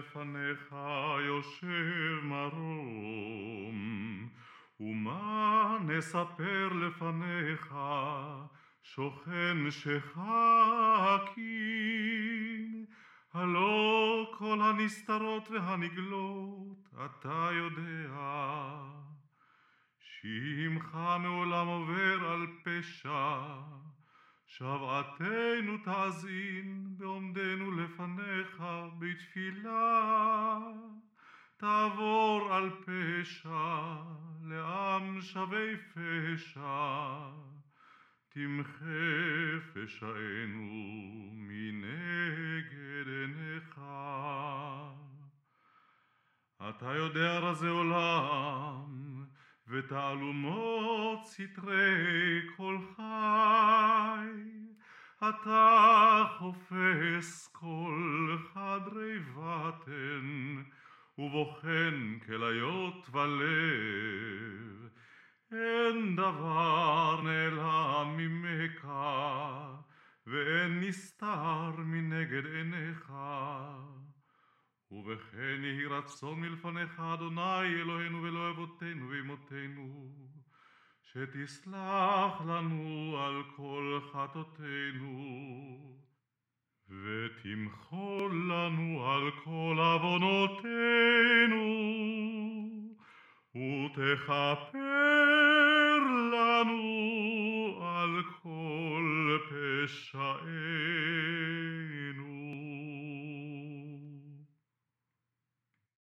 לפניך יושב מרום, ומה נספר לפניך שוכן שחקים. הלא כל הנסתרות והנגלות אתה יודע, שמך מעולם עובר על פשע, שבעתנו תאזין בעומדנו לפניך בתפילה. תעבור על פשע לעם שבי פשע, תמחה פשענו מנגד עיניך. אתה יודע רזי עולם ותעלומות סתרי כל חי, אתה חופש כל חדרי בטן ובוחן כליות ולב. אין דבר נעלם ממך ואין נסתר מנגד עיניך. ובכן יהי רצון מלפניך אדוני אלוהינו ואלוהי אבותינו ואמותינו, שתסלח לנו על כל חטאותינו ותמחול לנו על כל עוונותינו ותכפר